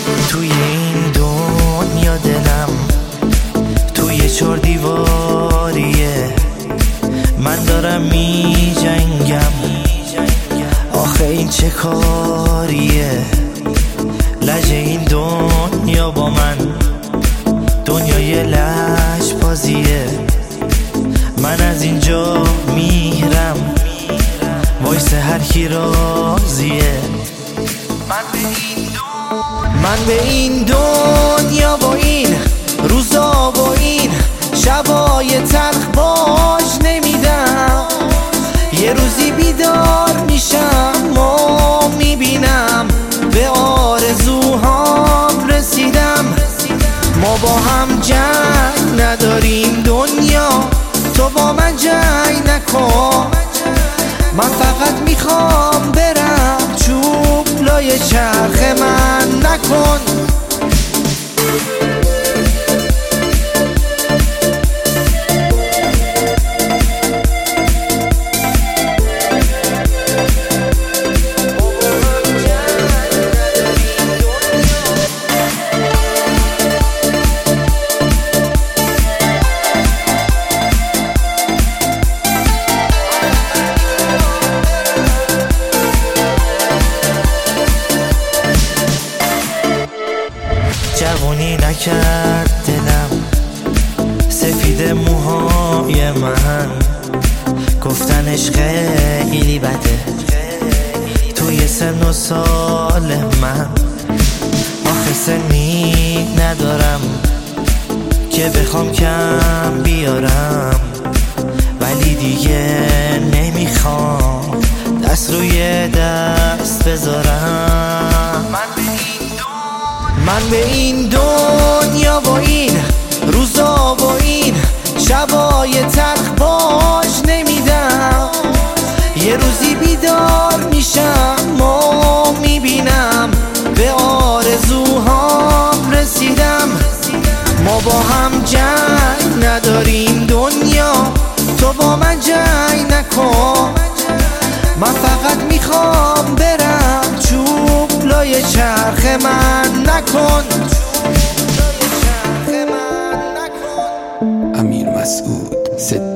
توی این دنیا دلم توی 4 دیواریه، من دارم می جنگم. آخه این چه کاریه؟ لجه این دنیا با من دنیای لجبازیه. من از اینجا میرم وایس هر کی راضیه. من به این دنیا با این روزا با این شبای تلخ باش نمیدم. یه روزی بیدار میشم و میبینم به آرزوهام رسیدم. ما با هم جنگ نداریم دنیا، تو با من جنگ نکن. من فقط میخوام برم چوب لای چرخ من نکن. جوونی نکرد دلم سفید موهای من، گفتنش خیلی بده توی سن و سال من. آخه سنی ندارم که بخوام کم بیارم، ولی دیگه نمیخوام دست روی دست بذارم. من به این دنیا با این روزا با این شبای تلخ باش نمیدم. یه روزی بیدار میشم و میبینم به آرزوهام رسیدم. ما با هم جنگ نداریم دنیا، تو با من جنگ نکن. من فقط میخوام برم چوب لای چرخ من نکن. امیر مسعود